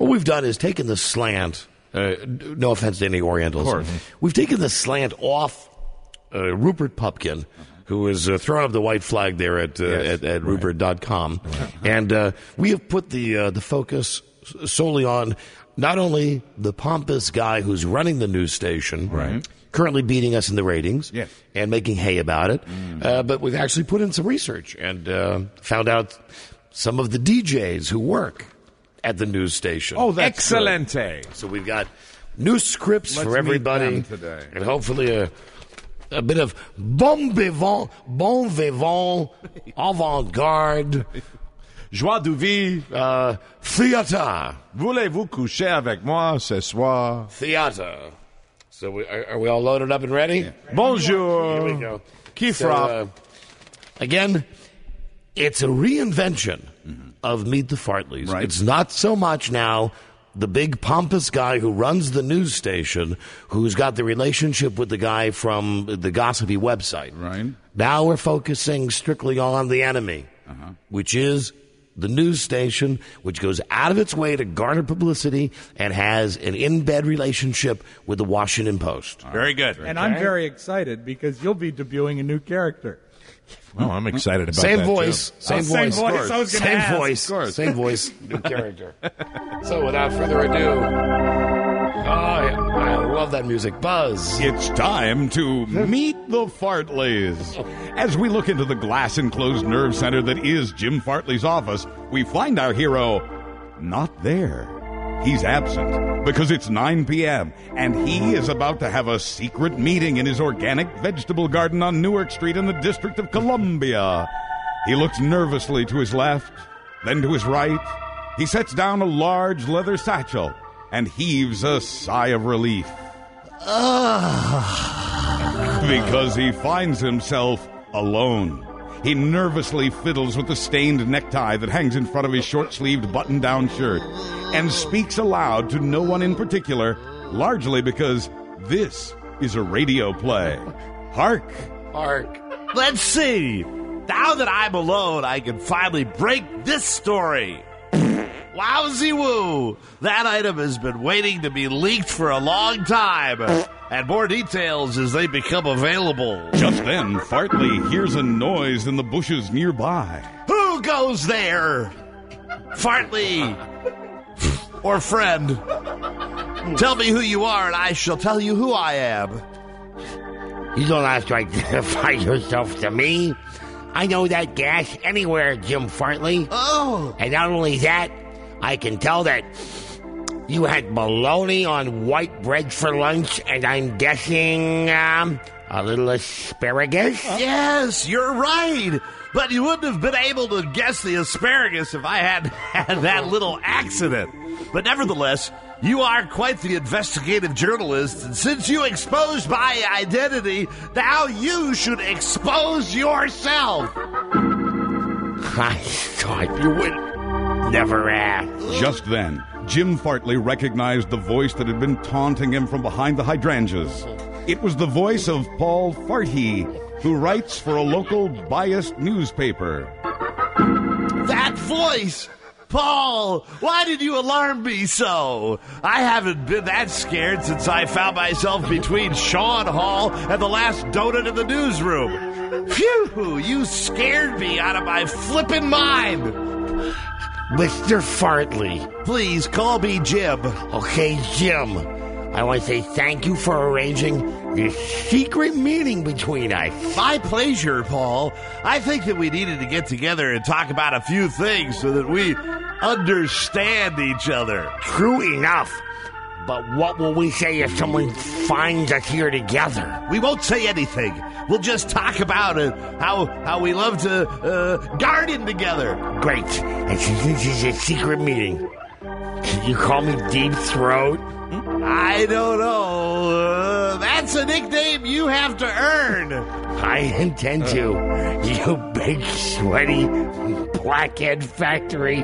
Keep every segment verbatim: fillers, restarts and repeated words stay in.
what we've done is taken the slant, uh, no offense to any Orientals, of course. We've taken the slant off uh, Rupert Pupkin, who is uh, throwing up the white flag there at uh, Yes. at, at Right. Rupert dot com. Right. And uh, we have put the uh, the focus solely on not only the pompous guy who's running the news station, Right. currently beating us in the ratings, Yes. and making hay about it, mm. uh, but we've actually put in some research and uh, found out some of the D Js who work at the news station. Oh, that's Excelente. Good. So we've got new scripts Let's for everybody meet them today. and hopefully a a bit of bon vivant, bon vivant, avant-garde, Joie de vie. uh, theater. Voulez-vous coucher avec moi ce soir? Theater. So we, are, are we all loaded up and ready? Bonjour. Here we go. Qui So, frappe? uh, again, it's a reinvention of Meet the Fartleys. Right. It's not so much now the big pompous guy who runs the news station who's got the relationship with the guy from the gossipy website. Right. Now we're focusing strictly on the enemy, Uh-huh. which is the news station, which goes out of its way to garner publicity and has an in-bed relationship with the Washington Post. Very good. And I'm very excited because you'll be debuting a new character. Oh, I'm excited about Same that, voice, too. same Oh, same voice, voice. I was gonna same ask. voice, Of course. same voice, new character. So, without further ado, oh, I love that music. Buzz. It's time to meet the Fartleys. As we look into the glass-enclosed nerve center that is Jim Fartley's office, we find our hero not there. He's absent because it's nine p.m. and he is about to have a secret meeting in his organic vegetable garden on Newark Street in the District of Columbia. He looks nervously to his left, then to his right. He sets down a large leather satchel and heaves a sigh of relief. Because he finds himself alone. He nervously fiddles with the stained necktie that hangs in front of his short-sleeved button-down shirt and speaks aloud to no one in particular, largely because this is a radio play. Hark! Hark. Let's see. Now that I'm alone, I can finally break this story. Wowzy woo! That item has been waiting to be leaked for a long time. And more details as they become available. Just then, Fartley hears a noise in the bushes nearby. Who goes there? Fartley. Or friend. Tell me who you are and I shall tell you who I am. You don't have to identify yourself to me. I know that gas anywhere, Jim Fartley. Oh. And not only that, I can tell that you had bologna on white bread for lunch, and I'm guessing um, a little asparagus? Yes, you're right. But you wouldn't have been able to guess the asparagus if I had had that little accident. But nevertheless, you are quite the investigative journalist, and since you exposed my identity, now you should expose yourself. I thought you would never ask. Just then, Jim Fartley recognized the voice that had been taunting him from behind the hydrangeas. It was the voice of Paul Farty, who writes for a local biased newspaper. That voice! Paul, why did you alarm me so? I haven't been that scared since I found myself between Sean Hall and the last donut in the newsroom. Phew, you scared me out of my flippin' mind. Mister Fartley. Please call me Jim. Okay, Jim. I want to say thank you for arranging this secret meeting between us. My pleasure, Paul. I think that we needed to get together and talk about a few things so that we understand each other. True enough. But what will we say if someone finds us here together? We won't say anything. We'll just talk about it, how how we love to uh, garden together. Great. And since this is a secret meeting, can you call me Deep Throat? I don't know. Uh, that's a nickname you have to earn. I intend to. You big, sweaty, blackhead factory.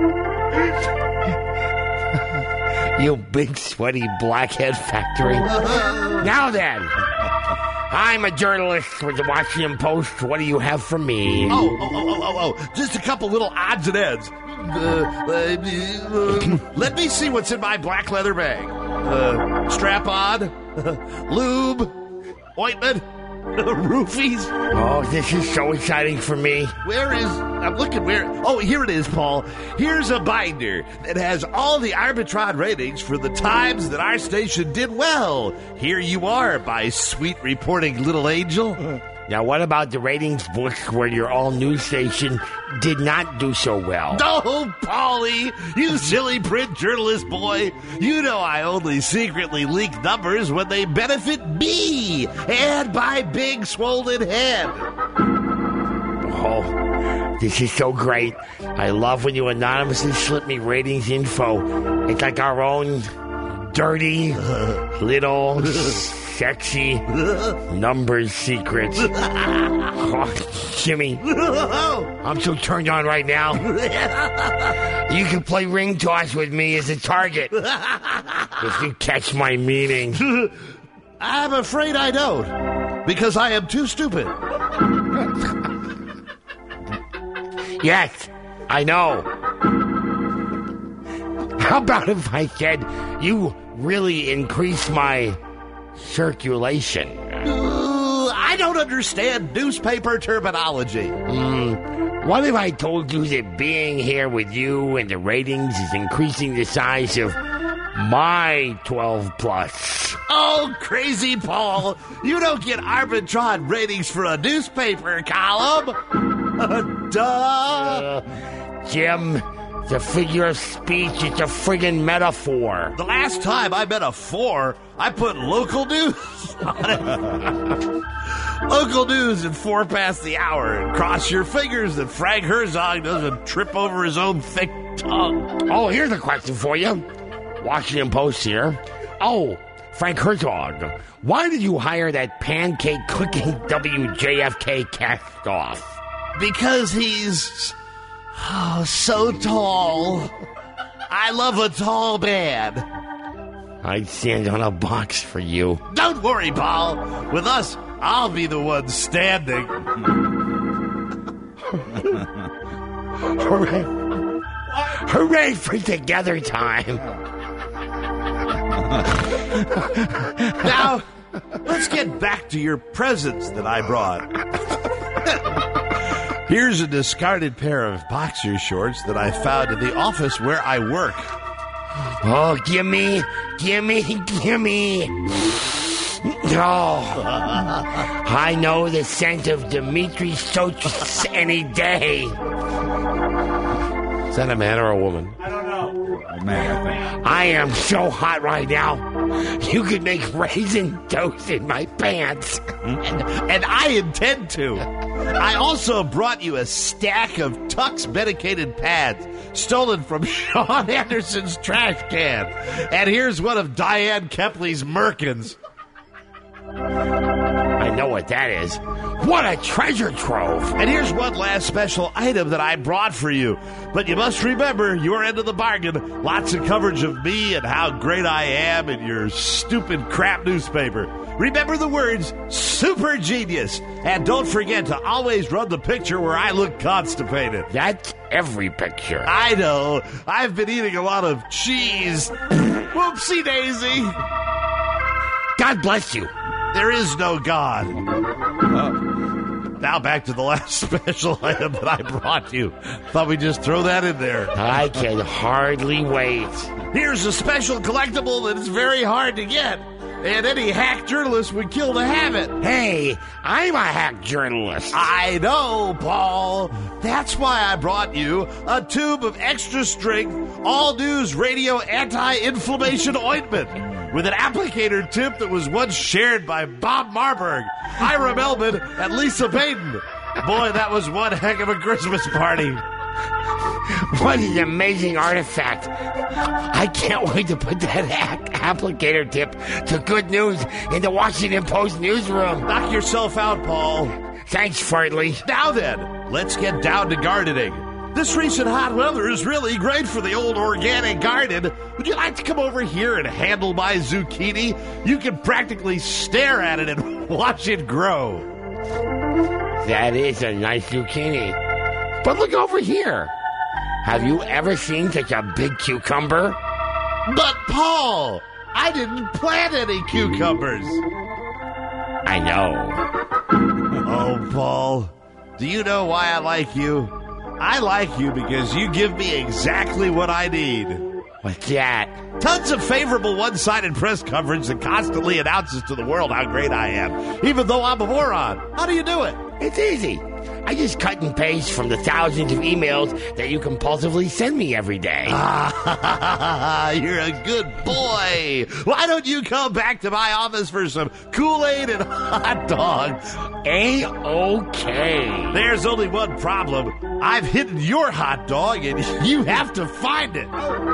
You big, sweaty, blackhead factory. Now then, I'm a journalist with the Washington Post. What do you have for me? Oh, oh, oh, oh, oh, oh. Just a couple little odds and ends. uh, uh, let me see what's in my black leather bag. Uh, strap-on, lube, ointment, roofies. Oh, this is so exciting for me. Where is... I'm looking where... Oh, here it is, Paul. Here's a binder that has all the Arbitron ratings for the times that our station did well. Here you are, my sweet reporting little angel. Now, what about the ratings books where your all-news station did not do so well? Oh, Paulie, you silly print journalist boy. You know I only secretly leak numbers when they benefit me and my big swollen head. Oh, this is so great. I love when you anonymously slip me ratings info. It's like our own dirty, little, sexy numbers secrets. Oh, Jimmy, I'm so turned on right now. You can play ring toss with me as a target if you catch my meaning. I'm afraid I don't, because I am too stupid. Yes, I know. How about if I said you really increase my circulation? Uh, I don't understand newspaper terminology. Mm, what if I told you that being here with you and the ratings is increasing the size of my twelve plus? Oh, crazy Paul. You don't get Arbitron ratings for a newspaper column. Uh, duh. Uh, Jim, the figure of speech is a friggin' metaphor. The last time I met a four, I put local news on it. Local news at four past the hour, and cross your fingers that Frank Herzog doesn't trip over his own thick tongue. Oh, here's a question for you. Washington Post here. Oh, Frank Herzog, why did you hire that pancake-cooking W J F K cast-off? Because he's oh, so tall. I love a tall man. I'd stand on a box for you. Don't worry, Paul. With us, I'll be the one standing. Hooray. Hooray for together time. Now, let's get back to your presents that I brought. Here's a discarded pair of boxer shorts that I found in the office where I work. Oh, gimme, gimme, gimme. Oh, I know the scent of Dmitri Sochis any day. Is that a man or a woman? I don't know. A man, I think. I am so hot right now. You could make raisin toast in my pants. And, and I intend to. I also brought you a stack of Tux medicated pads stolen from Sean Anderson's trash can. And here's one of Diane Kepley's Merkins. I know what that is. What a treasure trove. And here's one last special item that I brought for you. But you must remember your end of the bargain. Lots of coverage of me and how great I am in your stupid crap newspaper. Remember the words, super genius. And don't forget to always run the picture where I look constipated. That's every picture. I know. I've been eating a lot of cheese. Whoopsie daisy. God bless you. There is no God. Uh, now back to the last special item that I brought you. Thought we'd just throw that in there. I can hardly wait. Here's a special collectible that is very hard to get. And any hack journalist would kill to have it. Hey, I'm a hack journalist. I know, Paul. That's why I brought you a tube of extra strength, all news radio anti-inflammation ointment with an applicator tip that was once shared by Bob Marburg, Ira Melvin, and Lisa Payton. Boy, that was one heck of a Christmas party. What an amazing artifact. I can't wait to put that hack applicator tip to good news in the Washington Post newsroom. Knock yourself out, Paul. Thanks, Fartley. Now then, let's get down to gardening. This recent hot weather is really great for the old organic garden. Would you like to come over here and handle my zucchini? You can practically stare at it and watch it grow. That is a nice zucchini. But look over here. Have you ever seen such a big cucumber? But, Paul, I didn't plant any cucumbers. I know. Oh, Paul, do you know why I like you? I like you because you give me exactly what I need. What's that? Tons of favorable one-sided press coverage that constantly announces to the world how great I am, even though I'm a moron. How do you do it? It's easy. I just cut and paste from the thousands of emails that you compulsively send me every day. Ah, you're a good boy. Why don't you come back to my office for some Kool-Aid and hot dogs? A-okay. There's only one problem. I've hidden your hot dog, and you have to find it.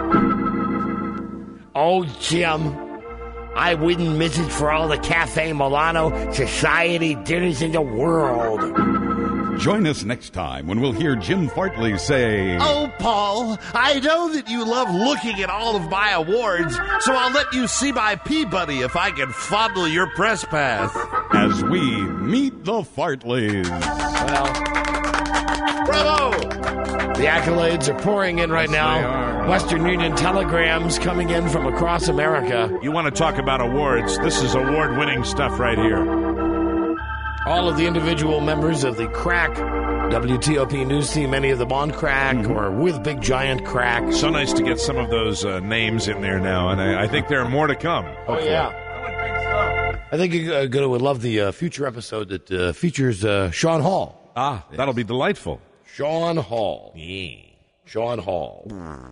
Oh, Jim, I wouldn't miss it for all the Cafe Milano society dinners in the world. Join us next time when we'll hear Jim Fartley say, Oh, Paul, I know that you love looking at all of my awards, so I'll let you see my Peabody if I can fondle your press pass. as we meet the Fartleys. Well, Bravo! the accolades are pouring in right Yes, now. they are. Western Union telegrams coming in from across America. You want to talk about awards? This is award-winning stuff right here. All of the individual members of the Crack W T O P news team, many of them on Crack Mm-hmm. or with Big Giant Crack. So nice to get some of those uh, names in there now, and I, I think there are more to come. Oh, yeah. I think you're uh, going to love the uh, future episode that uh, features uh, Sean Hall. Ah, that'll be delightful. Sean Hall. Sean Hall.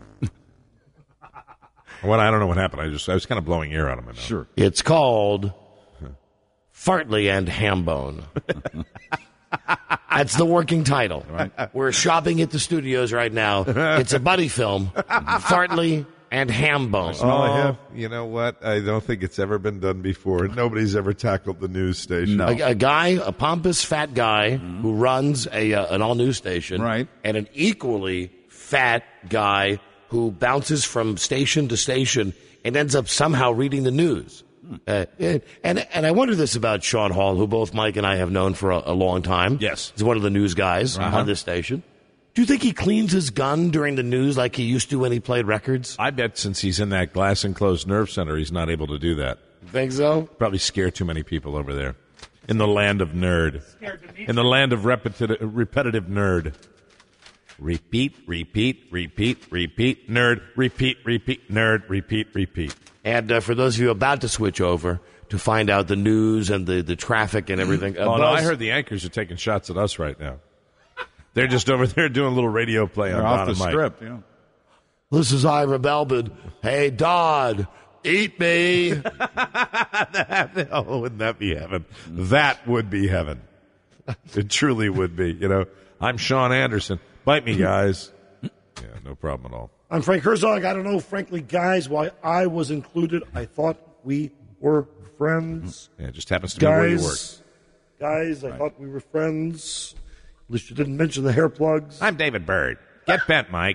What I don't know what happened. I just I was kind of blowing air out of my mouth. Sure. It's called Fartley and Hambone. That's the working title. Right. We're shopping at the studios right now. It's a buddy film, Fartley and Hambone. Smell I have. You know what? I don't think it's ever been done before. Nobody's ever tackled the news station. No. A, a guy, a pompous fat guy who runs a uh, an all news station, Right. and an equally fat guy who bounces from station to station and ends up somehow reading the news. Uh, and, and and I wonder this about Sean Hall, who both Mike and I have known for a, a long time. Yes. He's one of the news guys on this station. Do you think he cleans his gun during the news like he used to when he played records? I bet since he's in that glass enclosed nerve center, he's not able to do that. Think so? Probably scare too many people over there. In the land of nerd. In the land of repetitive, repetitive nerd. Repeat, repeat, repeat, repeat, nerd, repeat, repeat, nerd, repeat, repeat. And uh, for those of you about to switch over to find out the news and the, the traffic and everything. Uh, Oh, no, Buzz- I heard the anchors are taking shots at us right now. They're just over there doing a little radio play They're on off Don the and Mike. strip. Yeah. This is Ira Belbin. Hey, Dodd, eat me. Oh, wouldn't that be heaven? That would be heaven. It truly would be. You know, I'm Sean Anderson. Bite me, guys. Yeah, no problem at all. I'm Frank Herzog. I don't know, frankly, guys, why I was included. I thought we were friends. Yeah, it just happens to be where you work. Guys, guys, I thought we were friends. At least you didn't mention the hair plugs. I'm David Bird. Get bent, Mike.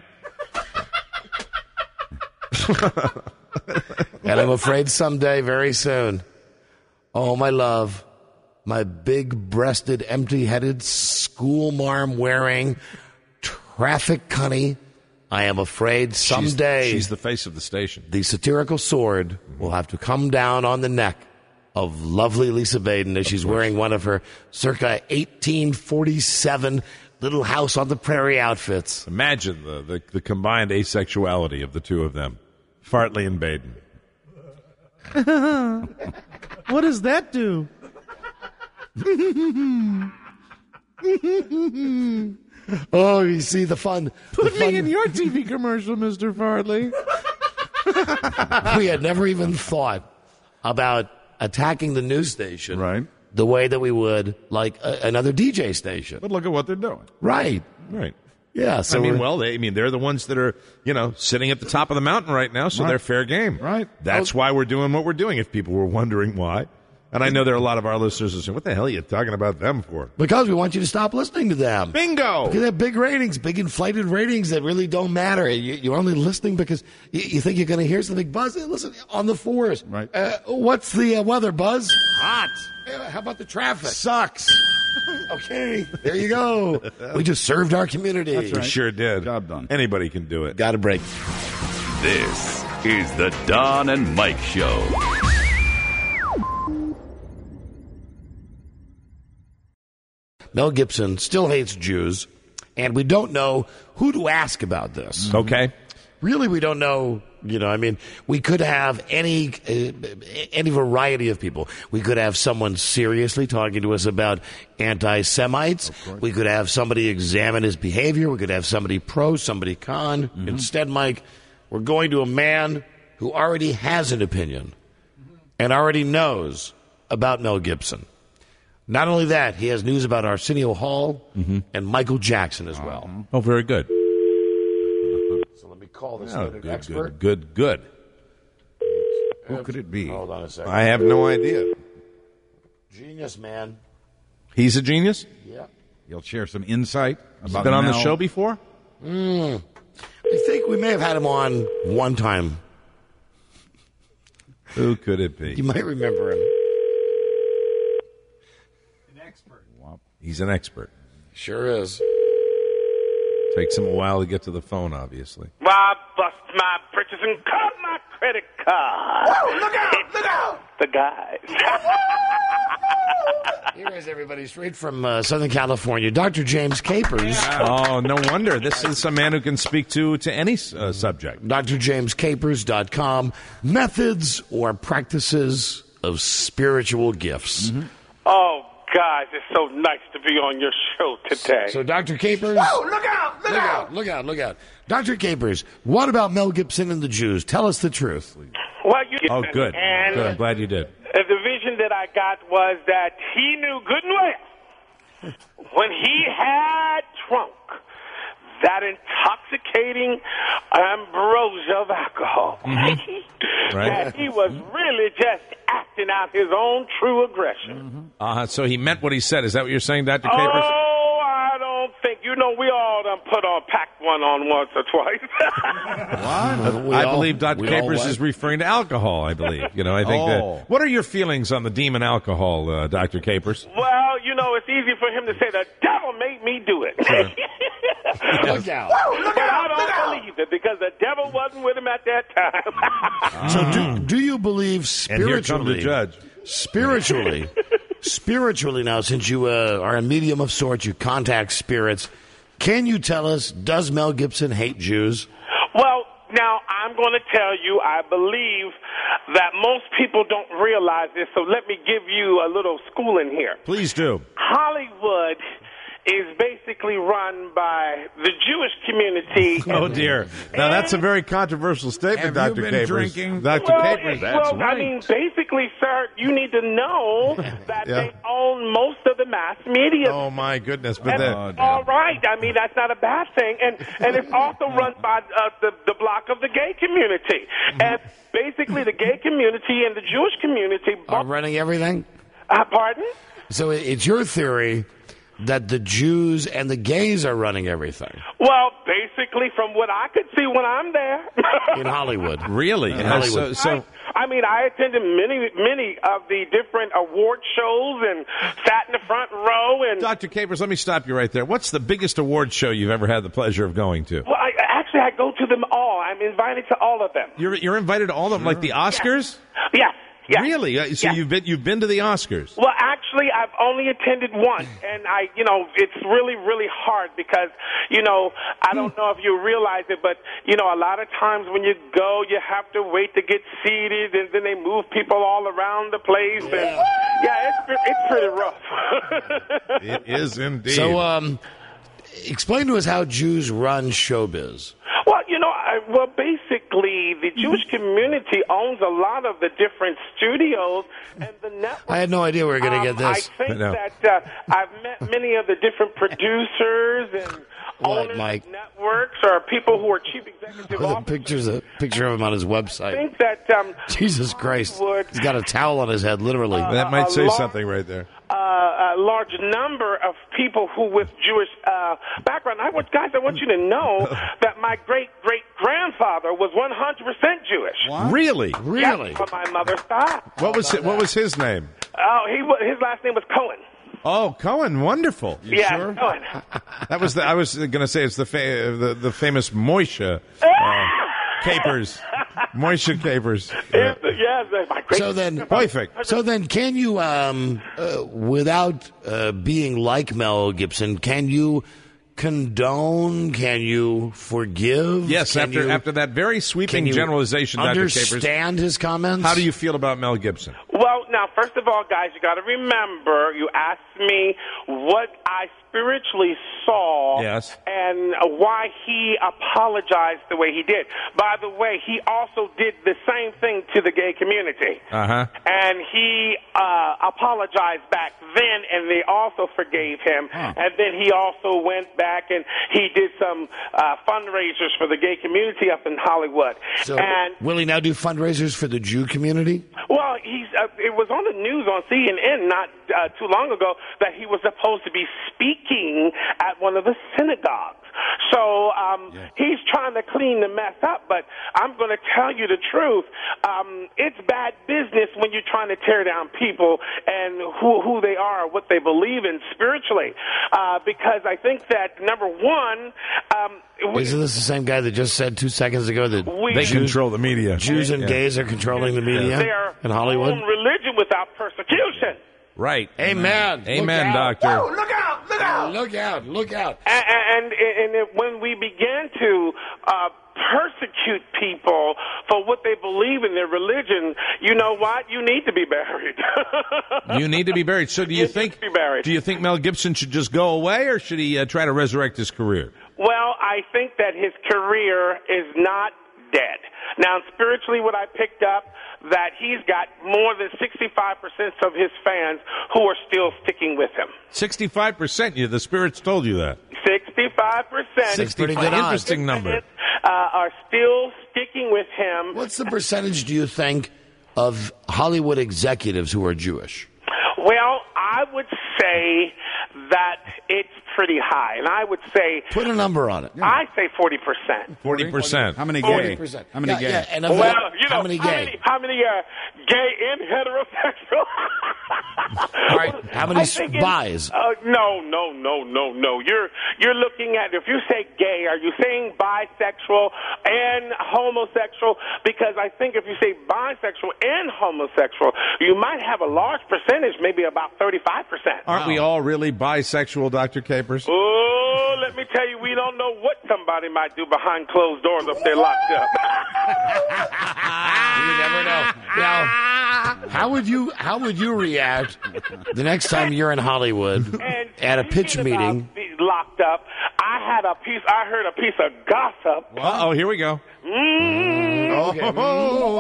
And I'm afraid someday, very soon, oh, my love, my big-breasted, empty-headed, school-marm-wearing, traffic cunny, I am afraid someday She's, she's the face of the station. the satirical sword will have to come down on the neck of lovely Lisa Baden as she's wearing one of her circa eighteen forty-seven Little House on the Prairie outfits. Imagine the, the, the combined asexuality of the two of them. Fartley and Baden. What does that do? Oh, you see the fun. Put the fun. me in your T V commercial, Mister Fartley. We had never even thought about attacking the news station Right. the way that we would like a, another D J station. But look at what they're doing. Right. Right. Yeah. So I mean, we're- well, they, I mean, they're the ones that are, you know, sitting at the top of the mountain right now, so Right. they're fair game. Right. That's why we're doing what we're doing, if people were wondering why. And I know there are a lot of our listeners who say, what the hell are you talking about them for? because we want you to stop listening to them. Bingo! Because they have big ratings, big inflated ratings that really don't matter. You, you're only listening because you, you think you're going to hear something. Buzz, listen, on the fours. Right. Uh, what's the uh, weather, Buzz? Hot! Uh, How about the traffic? Sucks! Okay, there you go. We just served our community. That's We right. sure did. Job done. Anybody can do it. Got a break. This is the Don and Mike Show. Mel Gibson still hates Jews, and we don't know who to ask about this. Okay. Really, we don't know. You know, I mean, we could have any uh, any variety of people. We could have someone seriously talking to us about anti-Semites. We could have somebody examine his behavior. We could have somebody pro, somebody con. Mm-hmm. Instead, Mike, we're going to a man who already has an opinion and already knows about Mel Gibson. Not only that, he has news about Arsenio Hall Mm-hmm. and Michael Jackson as well. Oh, very good. So let me call this Oh, other good, expert. good, good, good. Who could it be? Hold on a second. I have no idea. Genius, man. He's a genius? Yeah. He'll share some insight He's about been on the Mel. show before? Mm. I think we may have had him on one time. Who could it be? You might remember him. He's an expert. Sure is. Takes him a while to get to the phone, obviously. Rob bust my britches and cut my credit card. Whoa, look out, look out! The guys. Here is everybody straight from uh, Southern California, Doctor James Capers. Oh, no wonder. This is a man who can speak to, to any uh, subject. D R james capers dot com. Methods or practices of spiritual gifts. Mm-hmm. Oh, guys, it's so nice to be on your show today. So, Doctor Capers. Whoa, look out, look Look out. out, look out, look out. Doctor Capers, what about Mel Gibson and the Jews? Tell us the truth. Well, you Oh, good. And Good. I'm glad you did. uh, the vision that I got was that he knew good and well when he had drunk that intoxicating ambrosia of alcohol. Mm-hmm. Right. That he was really just acting out his own true aggression. Uh, so he meant what he said. Is that what you're saying, Doctor Capers? Oh, I don't think. You know, we all done put on, packed one on once or twice. We I all- believe Doctor we all Capers what? is referring to alcohol, I believe. You know, I think Oh. that. What are your feelings on the demon alcohol, uh, Doctor Capers? Well, you know, it's easy for him to say, the devil made me do it. Look out. But I don't believe it because the devil wasn't with him at that time. So, do, do you believe And here spiritually? comes the judge. Spiritually, spiritually. Now, since you uh, are a medium of sorts, you contact spirits. Can you tell us? Does Mel Gibson hate Jews? Well, now, I'm going to tell you, I believe that most people don't realize this, so let me give you a little schooling here. Please do. Hollywood is basically run by the Jewish community. Oh, dear. Now, that's a very controversial statement, Have you Doctor been Capers. drinking? Doctor Well, Capers, that's well, right. I mean, basically, sir, you need to know that Yeah. they own most of the mass media. Oh, my goodness. But And then, Oh, all right. I mean, that's not a bad thing. And and it's also run by uh, the, the block of the gay community. And basically, the gay community and the Jewish community. Are running everything? Uh, pardon? So it- it's your theory that the Jews and the gays are running everything Well, basically, from what I could see when I'm there. in Hollywood. really? In Uh, Hollywood. So, so I, I mean, I attended many, many of the different award shows and sat in the front row. And Doctor Capers, let me stop you right there. What's the biggest award show you've ever had the pleasure of going to? well, I, actually, I go to them all. I'm invited to all of them. You're you're invited to all of them, like the Oscars? Yes. Yes. Really? Uh, So Yes. you've been you've been to the Oscars? Well, actually, I've only attended one, and I, you know, it's really, really hard because, you know, I don't know if you realize it, but you know, a lot of times when you go, you have to wait to get seated, and then they move people all around the place, and yeah, it's pre- it's pretty rough. It is indeed. So, um, explain to us how Jews run showbiz. Well, you know, I, well, basically, the Jewish community owns a lot of the different studios and the network. I had no idea we were going to Um, get this. I think No. that uh, I've met many of the different producers and What, owners Mike? of networks or people who are chief executive The officers. pictures, a picture of him on his I website. think that um, Jesus Christ, Hollywood, he's got a towel on his head, literally. that might a say large- something right there. uh, a large number of people who with Jewish uh, background. I want guys, I want you to know that my great great grandfather was one hundred percent Jewish. Really? Really? Yes, from my mother's side. What was it, what was his name? Oh, he wa- his last name was Cohen. Oh, Cohen, wonderful. You yeah, sure? Cohen. That was the, I was going to say it's the fa- the, the famous Moishe uh, Capers. Moishe Capers. Yes, yes, my great. So then, Perfect. so then, can you, um, uh, without uh, being like Mel Gibson, can you condone? Can you forgive? Yes, Can after you, after that very can sweeping you generalization, Doctor Capers. understand his comments? How do you feel about Mel Gibson? Well, now, first of all, guys, you got to remember, you asked me what I spiritually saw Yes. and why he apologized the way he did. By the way, he also did the same thing to the gay community. Uh-huh. And he uh, apologized back then, and they also forgave him. Huh. And then he also went back and he did some uh, fundraisers for the gay community up in Hollywood. So, and will he now do fundraisers for the Jew community? well, he's. Uh, it was on the news on C N N not uh, too long ago that he was supposed to be speaking at one of the synagogues. So um, Yeah. he's trying to clean the mess up. But I'm going to tell you the truth. Um, it's bad business when you're trying to tear down people and who who they are, what they believe in spiritually. Uh, because I think that number one. Um, we, Isn't this the same guy that just said two seconds ago that We- They Jews, control the media. Jews and Yeah. gays are controlling the media their in Hollywood? own religion without persecution? Right. Amen. Amen, Look out. Doctor. Oh, look out! Look out! Look out! Look out! And, and, and it, when we begin to uh, persecute people for what they believe in their religion, you know what? You need to be buried. You need to be buried. So do you You think need to be buried. do you think Mel Gibson should just go away, or should he uh, try to resurrect his career? Well, I think that his career is not dead. Now, spiritually, what I picked up, that he's got more than sixty-five percent of his fans who are still sticking with him. Sixty-five percent. You, the spirits told you that. sixty-five percent. That's pretty good odds. Interesting number. Uh, are still sticking with him. What's the percentage, do you think, of Hollywood executives who are Jewish? Well, I would say that it's pretty high, and I would say Put a number on it. I say forty percent. Forty percent. How many Forty gay? percent. How many yeah, gay? Yeah, and of Well, that, you know, how many how gay? many, how many uh, gay and heterosexual? All right, how many I think it- spies? Uh, no, no, no, no, no. You're you're looking at, if you say gay, are you saying bisexual and homosexual? Because I think if you say bisexual and homosexual, you might have a large percentage, maybe about thirty-five percent. Aren't we all really bisexual, Doctor Capers? Oh, let me tell you, we don't know what somebody might do behind closed doors if they're locked up. You never know. Now, how would you how would you react the next time you're in Hollywood And at a pitch speaking about meeting? being locked up, I had a piece. I heard a piece of gossip. Uh oh, here we go. Mm. Okay. Oh.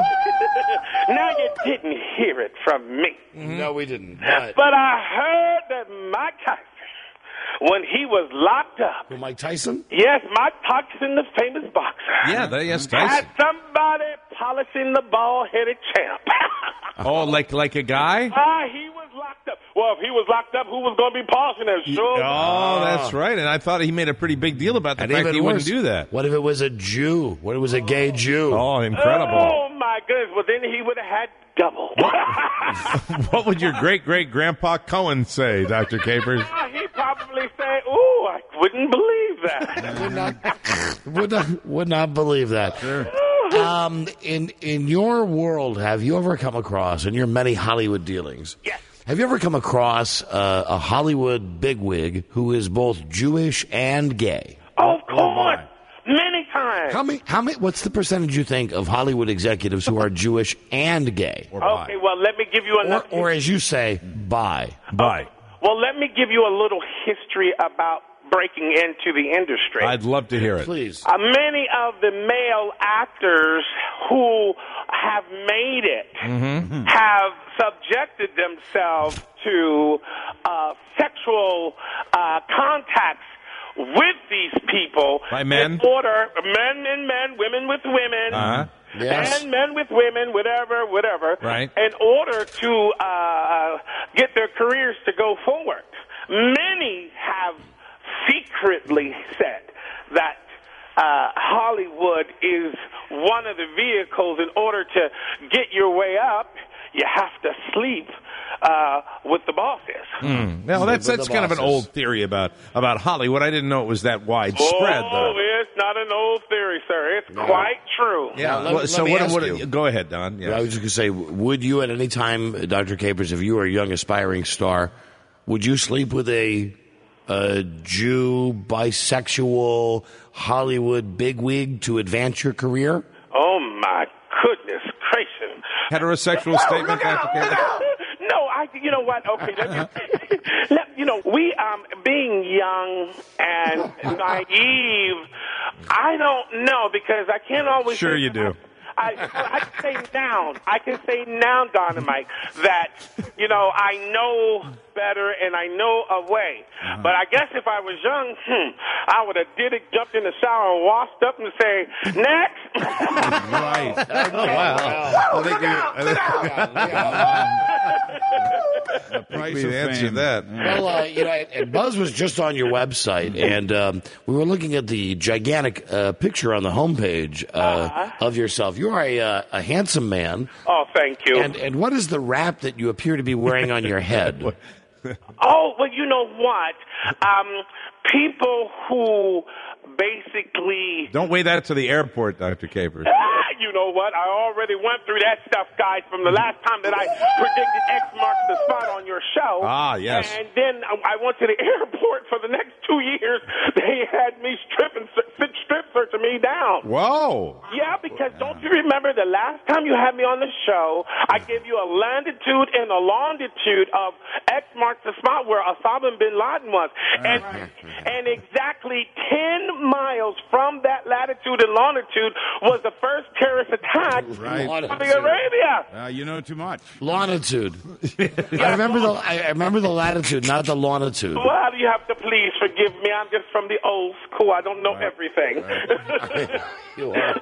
Now you didn't hear it from me, No, we didn't. But, but I heard that Mike Tyson, when he was locked up, Who, Mike Tyson? yes, Mike Tyson, the famous boxer, Yeah, that, yes, had Tyson. somebody polishing the bald-headed champ. Oh, like like a guy? Ah, he was locked up. Well, if he was locked up, who was going to be polishing his shoes? Oh, that's right. And I thought he made a pretty big deal about the And fact even that he worse, wouldn't do that. What if it was a Jew? What if it was a gay Jew? Oh, incredible. Oh, my goodness. Well, then he would have had double. What would your great great grandpa Cohen say, Doctor Capers? Ah, He'd probably say, ooh, I wouldn't believe that. would not would not would not believe that. Um, in in your world, have you ever come across in your many Hollywood dealings? Yes. Have you ever come across uh, a Hollywood bigwig who is both Jewish and gay? Of course. Many times. How many? How many? What's the percentage you think of Hollywood executives who are Jewish and gay, or, Okay, well, let me give you another. or as you say, bi? Bye. Well, let me give you a little history about breaking into the industry. I'd love to hear it. Please. Uh, many of the male actors who have made it Mm-hmm. have subjected themselves to uh, sexual uh, contacts with these people. By men? In order, men and men, women with women. Uh-huh. Yes. And men with women, whatever, whatever, Right. in order to uh, get their careers to go forward. Many have secretly said that uh, Hollywood is one of the vehicles in order to get your way up. You have to sleep uh, with the bosses. Mm. Now, that's that's kind of an old theory about, about Hollywood. I didn't know it was that widespread, oh, though. it's not an old theory, sir. It's No. quite true. Yeah. Now, let- well, let so me what? ask what you. Go ahead, Don. Yes. I was just going to say, would you at any time, Doctor Capers, if you were a young aspiring star, would you sleep with a, a Jew, bisexual, Hollywood bigwig to advance your career? Oh, my goodness gracious. Heterosexual statement, Doctor Capers? No, I. You know what? Okay, let me, let, you know, we um, being young and naive. I don't know because I can't always. Sure, say, you do. I, I can say now. I can say now, Dynamite, that you know I know better and I know a way. Uh-huh. But I guess if I was young, hmm, I would have did it, jumped in the shower, and washed up, and say next. Right. Oh, wow. I think we, I think, The price we of answered fame. that. Well, uh, you know, and Buzz was just on your website, and um, we were looking at the gigantic uh, picture on the homepage uh, Uh-huh. of yourself. You are a, uh, a handsome man. Oh, thank you. And and what is the wrap that you appear to be wearing on your head? Oh, well, you know what? Um, people who basically. Don't weigh that to the airport, Doctor Capers. Ah, you know what? I already went through that stuff, guys, from the last time that I predicted X marks the spot on your show. Ah, yes. And then I went to the airport for the next two years. They had me stripping, strip searching me down. Whoa. Yeah, because don't you remember the last time you had me on the show, I gave you a latitude and a longitude of X marks the spot where Osama bin Laden was. And, and exactly ten miles from that latitude and longitude was the first terrorist attack Right. in Saudi Arabia. Uh, you know too much. Longitude. I remember the I remember the latitude, not the longitude. Well, you have to please forgive me. I'm just from the old school. I don't know everything. You are.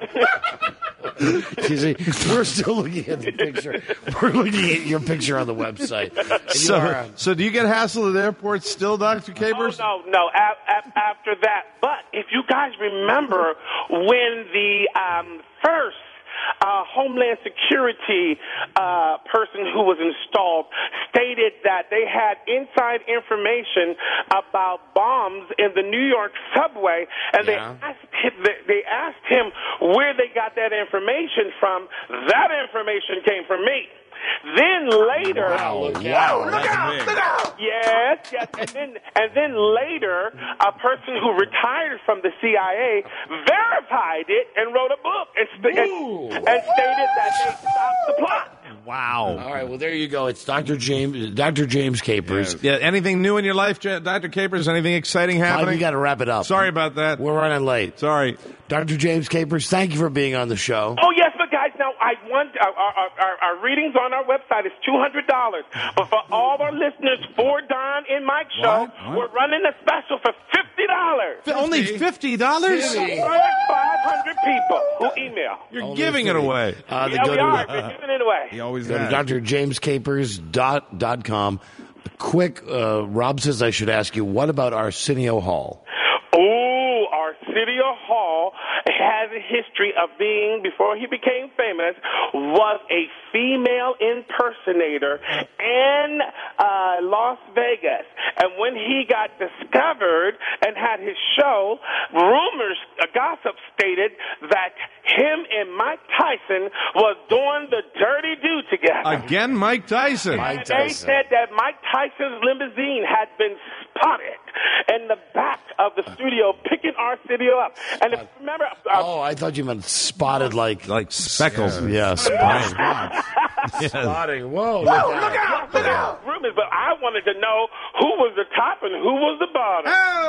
You see, we're still looking at the picture. We're looking at your picture on the website. And you So, are, uh, so do you get hassled at airports still, Doctor Capers? Oh, no, no, a- a- after that. But if you guys remember when the um, first uh, Homeland Security uh, person who was installed stated that they had inside information about bombs in the New York subway, and Yeah. they asked him, they asked him where they got that information from. That information came from me. Then later, Wow, look Whoa, out. look That's out, big. look out. Yes, yes, and then and then later, a person who retired from the C I A verified it and wrote a book and, st- and, and stated that they stopped the plot. Wow. all right, well, there you go. It's Doctor James Doctor James Capers. Yeah, anything new in your life, J- Doctor Capers? Anything exciting Mike, happening? we got to wrap it up. Sorry about that. We're running late. Sorry. Doctor James Capers, thank you for being on the show. Oh yes, but guys, now I want our, our, our, our readings on our website is two hundred dollars, but for all our listeners for Don and Mike show, What? What? we're running a special for fifty dollars. Only fifty dollars? five hundred people who email. You're Only giving it three. away. Uh, Yeah, go we to, are. We're giving it away. He always Go to has. D R James Capers dot com. Quick, uh, Rob says I should ask you, what about Arsenio Hall? Ooh, Arsenio Hall has a history of being, before he became famous, was a female impersonator in uh, Las Vegas. And when he got discovered and had his show, rumors, uh, gossip stated that him and Mike Tyson was doing the dirty do together. Again, Mike Tyson. Mike They Tyson. said that Mike Tyson's limousine had been spotted in the back of the studio, picking Arsenio up. And if you remember, uh, Oh, I thought you meant spotted like... Like speckles. Yeah, spotted. Spotting. Whoa, look out. look out, look out, rumors. But I wanted to know who was the top and who was the bottom.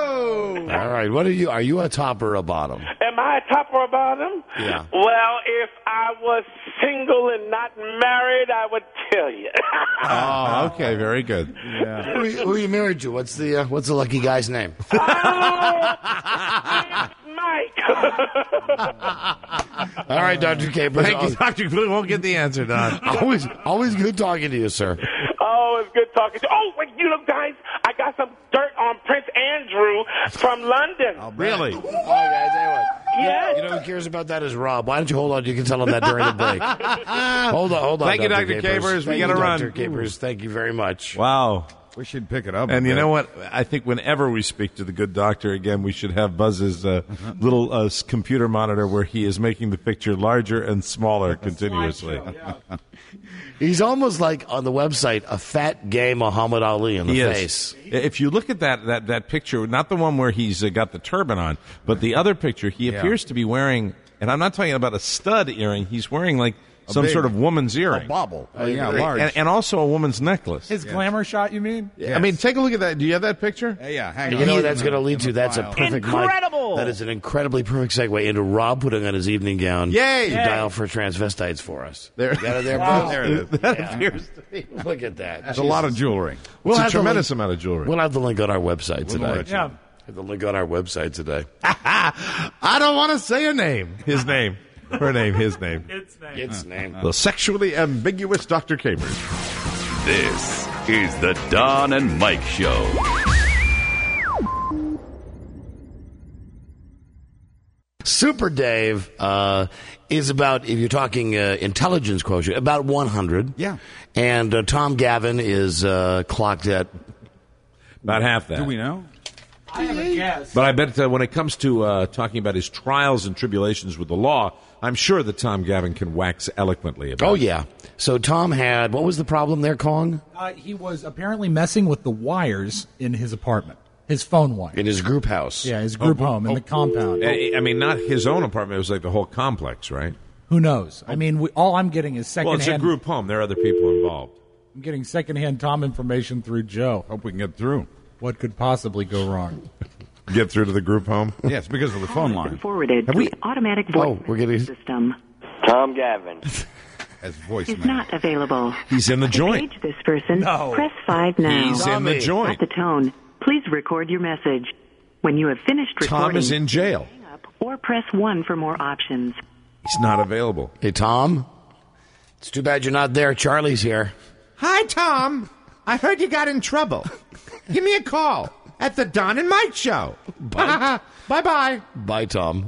Oh! All right, what are you? Are you a top or a bottom? Am I a top or a bottom? Yeah. Well, if I was single and not married, I would tell you. Oh, okay, very good. Who, are you, who are you married to? What's the uh, What's the lucky guy's name? Oh, it's Mike. All right, Doctor Capers. Thank you, Doctor Blue. Won't get the answer, Don. Always, always good talking to you, sir. Oh, it's good talking to you. Oh, wait, you know, guys, I got some dirt on Prince Andrew from London. Really? Oh, guys, anyway. Yes. You know who cares about that is Rob. Why don't you hold on? You can tell him that during the break. hold on, hold on. Thank you, Doctor Capers. We got gotta run. Doctor Capers, thank you very much. Wow. We should pick it up. And a you bit. know what? I think whenever we speak to the good doctor again, we should have Buzz's uh, little uh, computer monitor where he is making the picture larger and smaller continuously. He's almost like on the website a fat, gay Muhammad Ali in the He is. face. If you look at that, that, that picture, not the one where he's uh, got the turban on, but the other picture, he Yeah. appears to be wearing, and I'm not talking about a stud earring, he's wearing like A some big- sort of woman's earring. A bobble. Oh, yeah, large. And, and also a woman's necklace. His glamour shot, you mean? I mean, take a look at that. Do you have that picture? Yeah, yeah, hang You on. know what that's In the- going to lead in to? the That's a file. perfect Incredible! That is an incredibly perfect segue into Rob putting on his evening gown. Yay! To dial for transvestites for us. There. You got it there, Wow. Buzz? There it is. That Yeah. appears to be. Look at that. That's a lot of jewelry. We'll It's a have the tremendous link- amount of jewelry. We'll have the link on our website We'll today. let you Yeah. Have the link on our website today. I don't want to say a name. His name. Her name, his name. It's name. Its name. The sexually ambiguous Doctor Capers. This is the Don and Mike Show. Super Dave uh, is about, if you're talking uh, intelligence quotient, about one hundred. Yeah. And uh, Tom Gavin is uh, clocked at. About half that. Do we know? I have a guess. But I bet uh, when it comes to uh, talking about his trials and tribulations with the law, I'm sure that Tom Gavin can wax eloquently about Oh, it. yeah. So Tom had, what was the problem there, Kong? Uh, he was apparently messing with the wires in his apartment, his phone wire. In his group house. Yeah, his group home in the compound. I I mean, not his own apartment. It was like the whole complex, right? Who knows? I mean, we, all I'm getting is Well, it's a secondhand. group home. There are other people involved. I'm getting secondhand Tom information through Joe. Hope we can get through. What could possibly go wrong? Get through to the group home? Yes, because of the phone line. Forwarded Have we- to automatic voice Oh, we're getting. system. Tom Gavin. As Is voicemail. not available. He's in the To joint. page this person, No. press five now. He's in the Tommy. At joint. the tone, please record your message. When you have finished recording, Tom is in jail. hang up or press one for more options. He's not available. Hey, Tom. It's too bad you're not there. Charlie's here. Hi, Tom. I heard you got in trouble. Give me a call at the Don and Mike Show. Bye. Bye-bye. Bye, Tom.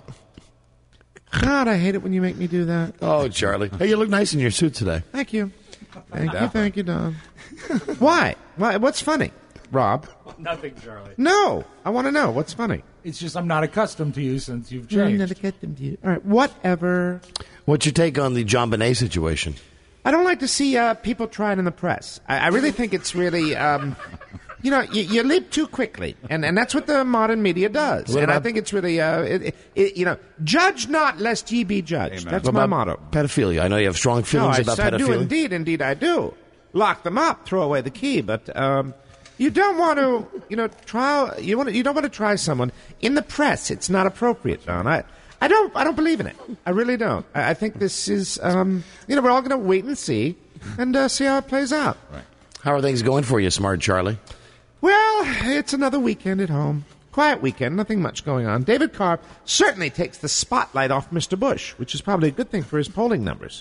God, I hate it when you make me do that. Oh, Charlie. Hey, you look nice in your suit today. Thank you. Thank you, thank you, Don. Why? Why? What's funny? Rob? Nothing, Charlie. No. I want to know. What's funny? It's just I'm not accustomed to you since you've I'm changed. gonna get them to you. All right, whatever. What's your take on the John Bonet situation? I don't like to see uh, people tried in the press. I, I really think it's really, um, you know, you, you leap too quickly, and, and that's what the modern media does. What and I about- think it's really, uh, it, it, you know, judge not lest ye be judged. Amen. That's What my about motto. Pedophilia. I know you have strong feelings no, about I, I pedophilia. do indeed, indeed I do. Lock them up, throw away the key, but um, you don't want to, you know, try. You want, you don't want to try someone in the press. It's not appropriate, Don. I, I don't, I don't believe in it. I really don't. I, I think this is, um, you know, we're all going to wait and see, and uh, see how it plays out. Right. How are things going for you, smart Charlie? Well, it's another weekend at home. Quiet weekend, nothing much going on. David Carr certainly takes the spotlight off Mister Bush, which is probably a good thing for his polling numbers.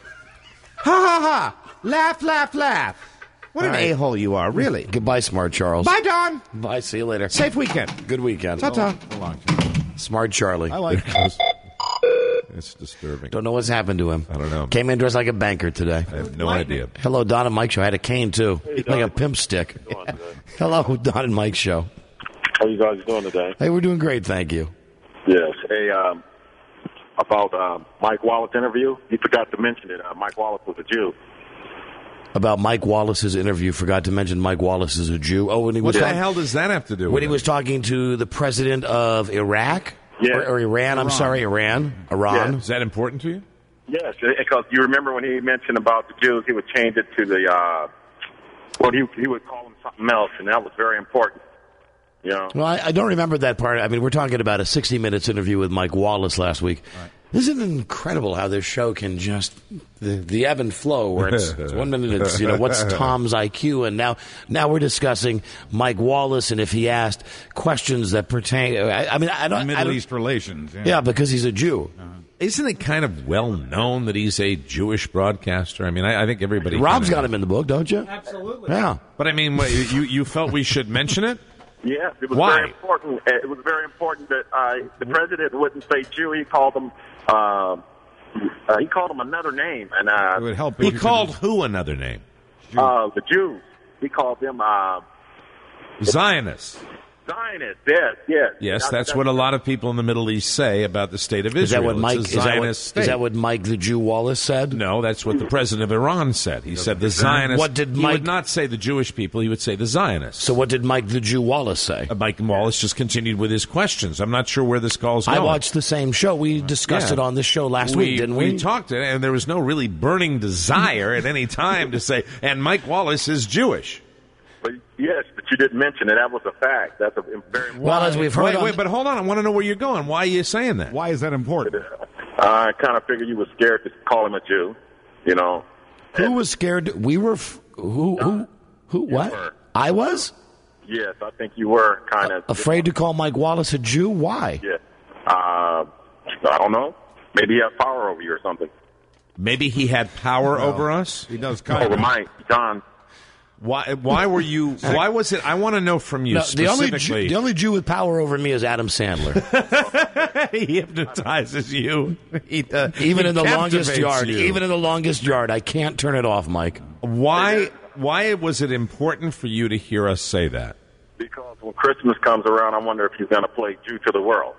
Ha ha ha! Laugh, laugh, laugh. What All an right. a-hole you are, really. Goodbye, smart Charles. Bye, Don. Bye. See you later. Safe weekend. Good weekend. Ta-ta. Smart Charlie. I like those. It's disturbing. Don't know what's happened to him. I don't know. Came in dressed like a banker today. I have no idea. Hello, Don and Mike Show. I had a cane, too. Hey, like Don. a pimp stick. How you doing today? Hello, Don and Mike Show. How you guys doing today? Hey, we're doing great, thank you. Yes. Hey, um, about uh, Mike Wallace interview, you forgot to mention it. Uh, Mike Wallace was a Jew. About Mike Wallace's interview, forgot to mention Mike Wallace is a Jew. Oh, when he What was the talk- hell does that have to do when with he it? was talking to the president of Iraq? Yeah. Or, or Iran, I'm Iran. sorry, Iran. Iran. Yeah. Is that important to you? Yes, because you remember when he mentioned about the Jews, he would change it to the, uh, well, he, he would call them something else, and that was very important. You know? Well, I, I don't remember that part. I mean, we're talking about a sixty minutes interview with Mike Wallace last week. Isn't it incredible how this show can just the, the ebb and flow? Where it's, it's one minute it's you know what's Tom's I Q, and now now we're discussing Mike Wallace and if he asked questions that pertain. I, I mean, I don't. Middle I don't East relations. Yeah. yeah, because he's a Jew. Isn't it kind of well known that he's a Jewish broadcaster? I mean, I, I think everybody. Rob's kinda- got him in the book, don't you? Absolutely. Yeah. But I mean, what, you you felt we should mention it? Yeah, it was Why? very important. It was very important that uh, the president wouldn't say Jew. He called them. Uh, uh, he called them another name, and uh, It would help. He if you called could- who another name? uh, the Jews. He called them uh, Zionists. Zionists. Yes, yes. Yes, Now, that's what a lot of people in the Middle East say about the state of Israel. Is that what It's Mike? a Is that what, Zionist is state. that what Mike the Jew Wallace said? No, that's what the president of Iran said. He said the Zionists. What did he Mike- would not say the Jewish people. He would say the Zionists. So what did Mike the Jew Wallace say? Uh, Mike Wallace just continued with his questions. I'm not sure where this call's going. I watched the same show. We discussed Yeah. it on this show last we, week, didn't we? We talked it, and there was no really burning desire at any time to say, and Mike Wallace is Jewish. But yes, but you didn't mention it. That was a fact. That's a very important. Well, as we've heard Wait, on- wait, but hold on. I want to know where you're going. Why are you saying that? Why is that important? I kind of figured you were scared to call him a Jew. You know. Who was scared? We were. F- who? Who? Who? What? I was Yes, I think you were kind of afraid to call Mike Wallace a Jew. Why? Yeah. Uh, I don't know. Maybe he has power over you or something. Maybe he had power over us. He does kind Over of. Mike, John. Why? Why were you? Why was it? I want to know from you No, the only specifically. Jew, the only Jew with power over me is Adam Sandler. he hypnotizes you. He, uh, Even he in the longest captivates yard, you. even in the longest yard, I can't turn it off, Mike. Why? Why was it important for you to hear us say that? Because when Christmas comes around, I wonder if he's going to play Jew to the world.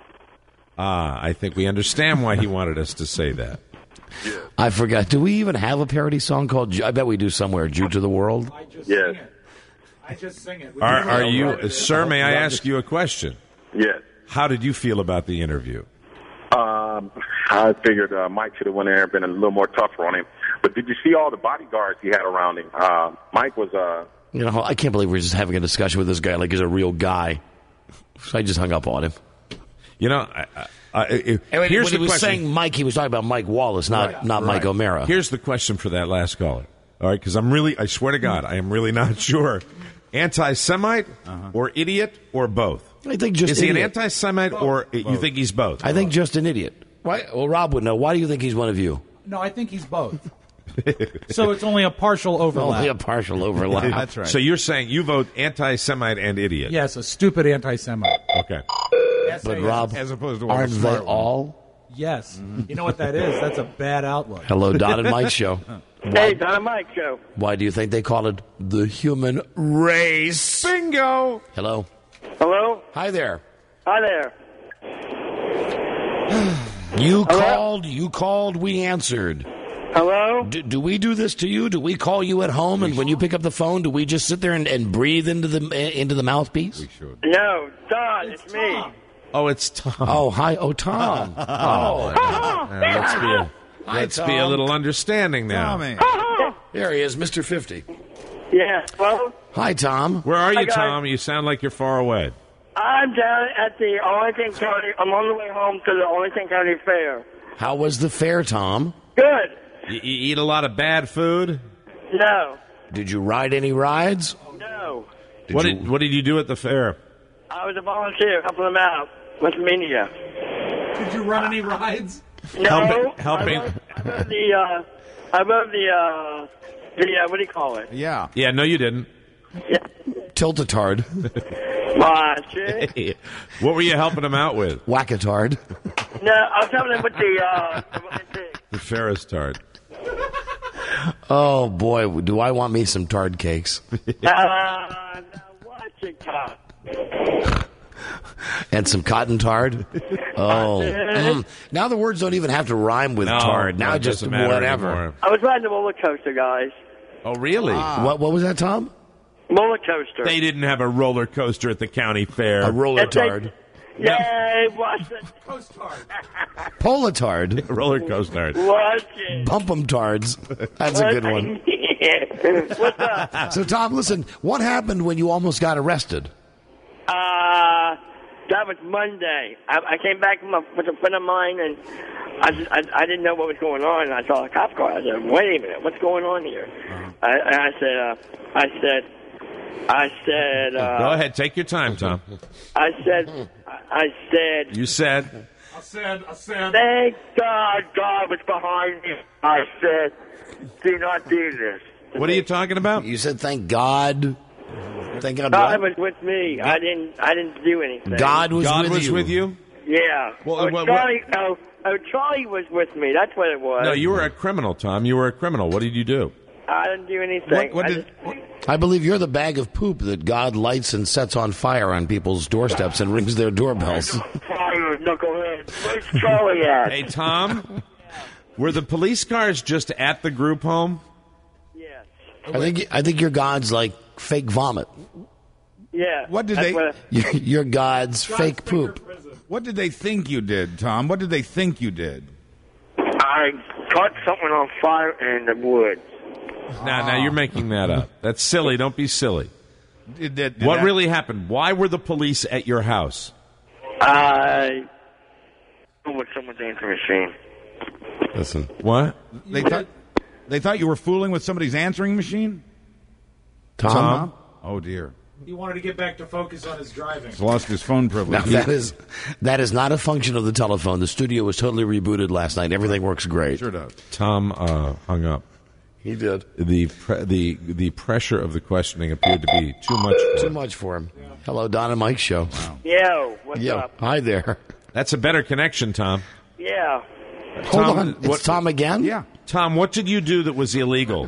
Ah, I think we understand why he wanted us to say that. I forgot. Do we even have a parody song called? Jew- I bet we do somewhere. Jew to the world. Yes. I just sing it. Are, are you, sir? May I ask you a question? Yes. How did you feel about the interview? Um, I figured uh, Mike should have went in there and been a little more tougher on him. But did you see all the bodyguards he had around him? Uh, Mike was. Uh, You know, I can't believe we're just having a discussion with this guy like he's a real guy. So I just hung up on him. You know, I, I, I, And when, here's when the he was question. saying Mike, he was talking about Mike Wallace, not Right, not Mike right. O'Mara. Here's the question for that last caller. All right, because I'm really, I swear to God, I am really not sure. Anti-Semite or idiot or both? I think just Is he an idiot. anti-Semite or you think he's both? I think just an idiot. Why? Well, Rob would know. Why do you think he's one of you? No, I think he's both. So it's only a partial overlap. Only a partial overlap. That's right. So you're saying you vote anti-Semite and idiot? Yes, a stupid anti-Semite. Okay. But Rob, As opposed to one aren't of the they smart ones. all? Yes. You know what that is? That's a bad outlook. Hello, Don and Mike show. Hey, Don and Mike show. Why do you think they call it the human race? Bingo. Hello. Hello? Hi there. Hi there. You Hello? called. You called. We answered. Hello? Do, do we do this to you? Do we call you at home, and when you pick up the phone, do we just sit there and, and breathe into the into the mouthpiece? No, Don, it's, me. Oh, it's Tom. Oh, hi. Oh, Tom. Oh, Uh, let's be a, Hi, let's Tom. be a little understanding now. There he is, Mister fifty. Yeah, well, Hi, Tom. Where are Hi, you, guys. Tom? You sound like you're far away. I'm down at the Arlington County. I'm on the way home to the Arlington County Fair. How was the fair, Tom? Good. You, you eat a lot of bad food? No. Did you ride any rides? No. Did what you- did what did you do at the fair? I was a volunteer helping them out with media. Did you run any rides? No. Helping- helping- I rode, I rode the, uh, I rode the, uh, the, uh, what do you call it? Yeah. Yeah, no, you didn't. Tilt-a-tard. Watch it. What were you helping him out with? Whack-a-tard. No, I was helping them with the, uh, the, The Ferris tart. Oh, boy, do I want me some tard cakes. uh, now watch it, Tom. And some cotton tard. Oh. Mm. Now the words don't even have to rhyme with No, tard. Now no, it just doesn't matter whatever. anymore. I was riding the roller coaster, guys. Oh, really? What, what was that, Tom? Roller coaster. They didn't have a roller coaster at the county fair. A roller Yes, they- tard. Yay, watch it. Polatard. roller coaster. Watch it. Bump 'em tards. That's a good one. What's up? So, Tom, listen, what happened when you almost got arrested? Uh, that was Monday. I, I came back from a, with a friend of mine, and I, just, I I didn't know what was going on. And I saw a cop car. I said, "Wait a minute, what's going on here?" I, and I said, uh, "I said, I said, uh, Go ahead, take your time, Tom. I said, I said, You said I said, I said. thank God, God was behind me." I said, "Do not do this." What are you talking about? You said, thank God. Thank God. God what? was with me. I didn't. I didn't do anything. God was God with was you. with you? Yeah. Well, oh, what- what- Charlie. Oh, oh, Charlie was with me. That's what it was. No, you were a criminal, Tom. You were a criminal. What did you do? I didn't do anything. What- what I did- just- I believe you're the bag of poop that God lights and sets on fire on people's doorsteps and rings their doorbells. Fire, knucklehead. Where's Charlie at? Hey, Tom, were the police cars just at the group home? Yes. I think I think you're God's like fake vomit. Yeah. What did that's they? What, You're, you're God's fake poop. What did they think you did, Tom? What did they think you did? I caught something on fire in the woods. Now, now you're making that up. That's silly. Don't be silly. Did, did, did What that- really happened? Why were the police at your house? I with someone's answer machine. Listen. What? They thought they thought you were fooling with somebody's answering machine. Tom? Tom? Oh dear. He wanted to get back to focus on his driving. He's lost his phone Now, privilege. that is that is not a function of the telephone. The studio was totally rebooted last night. Everything works great. Sure does. Tom uh, hung up. He did. The pre- the the pressure of the questioning appeared to be too much. For Too him. much for him. Hello, Don and Mike show. Yo, what's Yo, up? hi there. That's a better connection, Tom. Yeah. Hold Tom, on. It's what- Tom again? Yeah. Tom, what did you do that was illegal?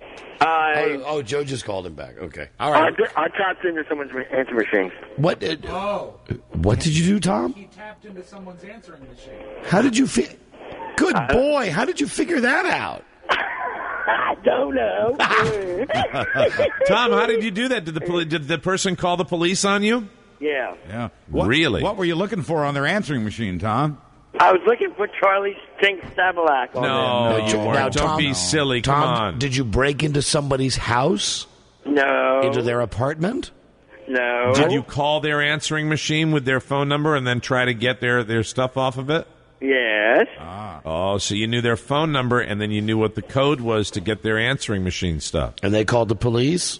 I Oh, oh, Joe just called him back. Okay. All I, right. I tapped into someone's answer machine. What did Oh, What did you do, Tom? he tapped into someone's answering machine. How did you fi- Good boy. How did you figure that out? I don't know. Tom, how did you do that? Did the poli- did the person call the police on you? Yeah. Yeah. What, Really? What were you looking for on their answering machine, Tom? I was looking for Charlie Stink Stabalak on No, there. you Now, weren't. Don't Tom- be silly. Tom, Come on. did you break into somebody's house? No. Into their apartment? No. Did you call their answering machine with their phone number and then try to get their, their stuff off of it? Yes. Oh, so you knew their phone number and then you knew what the code was to get their answering machine stuff. And they called the police?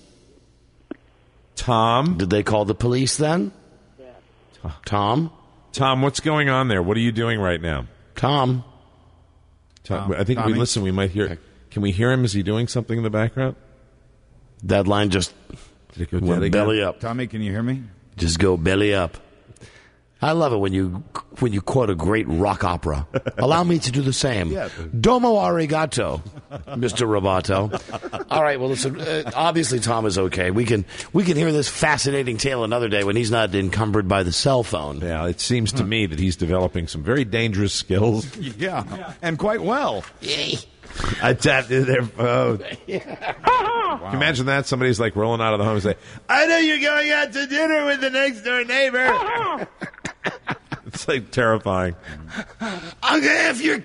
Tom? Did they call the police then? Yeah. Tom? Tom, what's going on there? What are you doing right now? Tom? Tom, Tom, I think Tommy? we listen. We might hear. Can we hear him? Is he doing something in the background? That line just Did it go went dead again? belly up. Tommy, can you hear me? Just go belly up. I love it when you when you quote a great rock opera. Allow me to do the same. Yes. Domo arigato, Mister Roboto. All right. Well, listen. Uh, obviously, Tom is okay. We can we can hear this fascinating tale another day when he's not encumbered by the cell phone. Yeah, it seems to me that he's developing some very dangerous skills. Yeah. And quite well. I tapped in their phone. Can you imagine that? Somebody's like rolling out of the home and say, I know you're going out to dinner with the next door neighbor. It's like terrifying. I'm gonna have your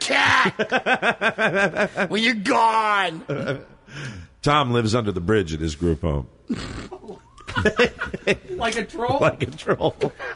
cat when you're gone. Tom lives under the bridge at his group home. Like a troll? Like a troll.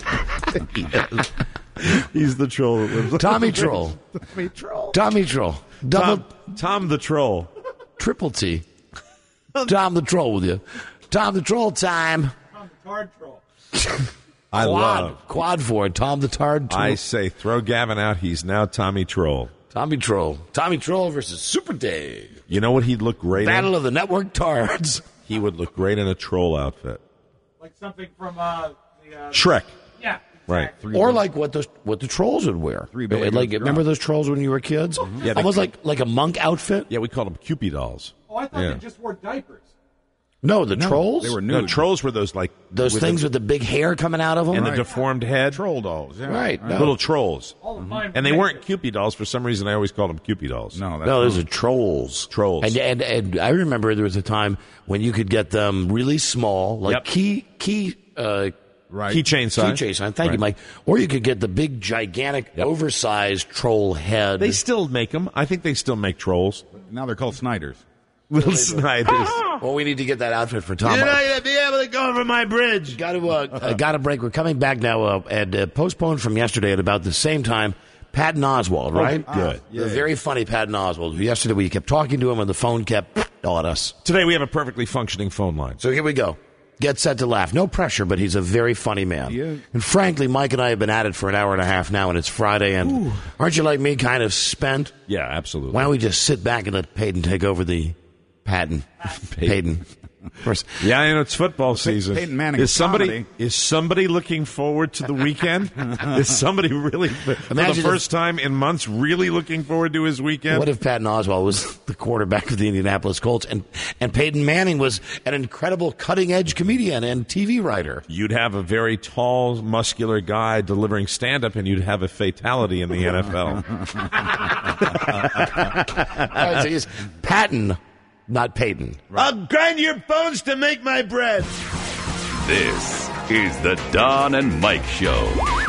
He's the troll that lives Tommy Troll. Tommy Troll. Tommy Troll. Double Tom, Tom the troll. triple T. Tom the Troll with you. Tom the Troll time. Tom the Card Troll. I Quad. love. Quad for it. Tom the Tard Troll. I say, throw Gavin out. He's now Tommy Troll. Tommy Troll. Tommy Troll versus Super Dave. You know what he'd look great Battle in? of the Network Tards. He would look great in a troll outfit. Like something from uh, the. Uh, Shrek. Yeah. Right. Or like what the what the trolls would wear. Three Billy like Goats remember Drop. those trolls when you were kids? Yeah, they- Almost like like a monk outfit. Yeah, we called them Cupid dolls. Oh, I thought Yeah. they just wore diapers. No, the No, trolls. They were No, nude. trolls were those like those with things the, with the big hair coming out of them. and Right. the deformed head. Troll dolls. Yeah. Right. No. Little trolls. All of mine. And they weren't Cupid dolls. For some reason, I always called them Cupid dolls. No, that's No, those not- are trolls. Trolls. And, and and I remember there was a time when you could get them really small, like Yep. key key uh, right. Keychain size. keychain sign. Thank Right. you, Mike. Or you could get the big, gigantic, oversized troll head. They still make them. I think they still make trolls. Now they're called Snyders. Little Snyders. well, we need to get that outfit for Tom. You're not going to be able to go over my bridge. Got to uh, uh, got to break. We're coming back now, uh, and uh, postponed from yesterday at about the same time. Patton Oswalt, right? good. The very funny Patton Oswalt. Yesterday we kept talking to him, and the phone kept on us. Today we have a perfectly functioning phone line. So here we go. Get set to laugh. No pressure, but he's a very funny man. Yeah. And frankly, Mike and I have been at it for an hour and a half now, and it's Friday. And aren't you like me, kind of spent? Yeah, absolutely. Why don't we just sit back and let Peyton take over the Patton. Peyton. Of course. Yeah, you know, it's football season. Peyton Manning is somebody comedy. is somebody looking forward to the weekend? Is somebody really, for the Imagine first if- time in months, really looking forward to his weekend? What if Patton Oswalt was the quarterback of the Indianapolis Colts and, and Peyton Manning was an incredible cutting-edge comedian and T V writer? You'd have a very tall, muscular guy delivering stand-up, and you'd have a fatality in the N F L. All right, so he's Patton, not Peyton. I'll grind your bones to make my bread. This is the Don and Mike Show.